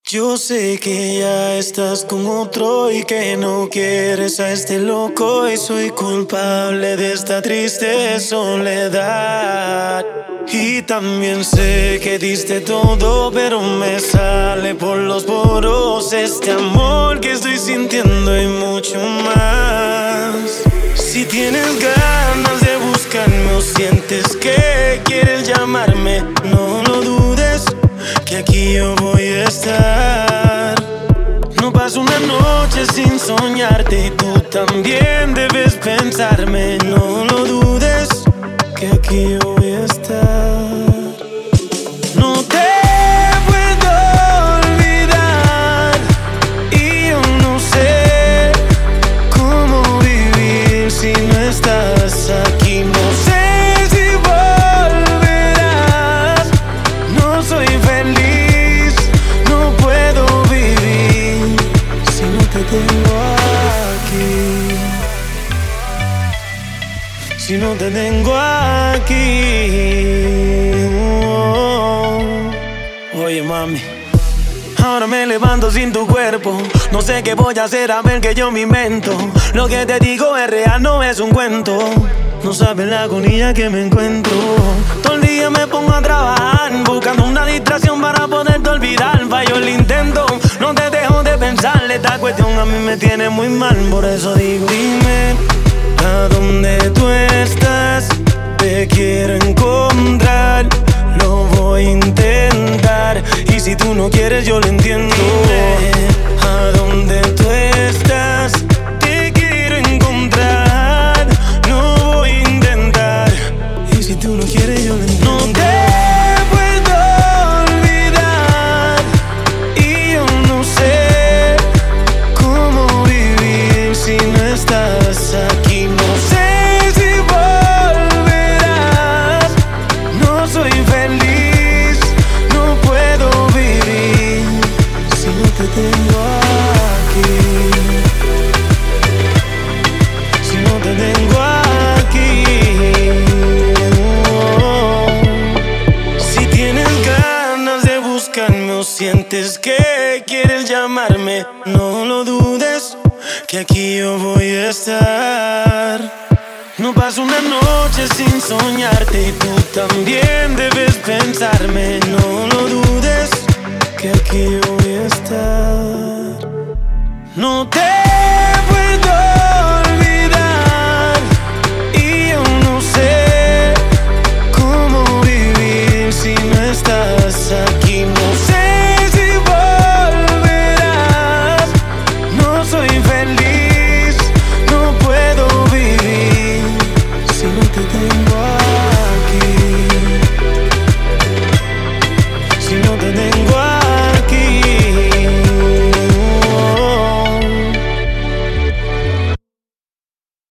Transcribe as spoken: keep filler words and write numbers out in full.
Yo sé que ya estás con otro y que no quieres a este loco, y soy culpable de esta triste soledad. Y también sé que diste todo, pero me sale por los poros este amor que estoy sintiendo y mucho más. Si tienes ganas de buscarme o sientes que quieres llamarme, no lo dudes, que aquí yo voy a estar. No paso una noche sin soñarte y tú también debes pensarme. No lo dudes, que aquí yo voy a estar. No te puedo olvidar y yo no sé cómo vivir si no estás aquí. No sé si volverás, no soy feliz, no puedo vivir si no te tengo aquí. Si no te tengo aquí. Oh. Oye, mami, ahora me levanto sin tu cuerpo. No sé qué voy a hacer, a ver que yo me invento. Lo que te digo es real, no es un cuento. No sabes la agonía que me encuentro. Todo el día me pongo a trabajar, buscando una distracción para poderte olvidar. Fallo el intento, no te dejo de pensar. Esta cuestión a mí me tiene muy mal. Por eso digo, dime a dónde tú estás. Te quiero encontrar, lo voy a intentar. Y si tú no quieres, yo lo entiendo. Dime a dónde tú estás. Te quiero encontrar, lo voy a intentar. Y si tú no quieres, yo lo entiendo. No te puedo olvidar y yo no sé cómo vivir si no estás aquí. No sé si volverás, no soy feliz, no puedo vivir si no te tengo aquí. Si no te tengo aquí. Oh. Si tienes ganas de buscarme o sientes que quieres llamarme, no lo dudes, que aquí yo voy a estar. No paso una noche sin soñarte y tú también debes pensarme. No lo dudes, que aquí yo voy a estar. No te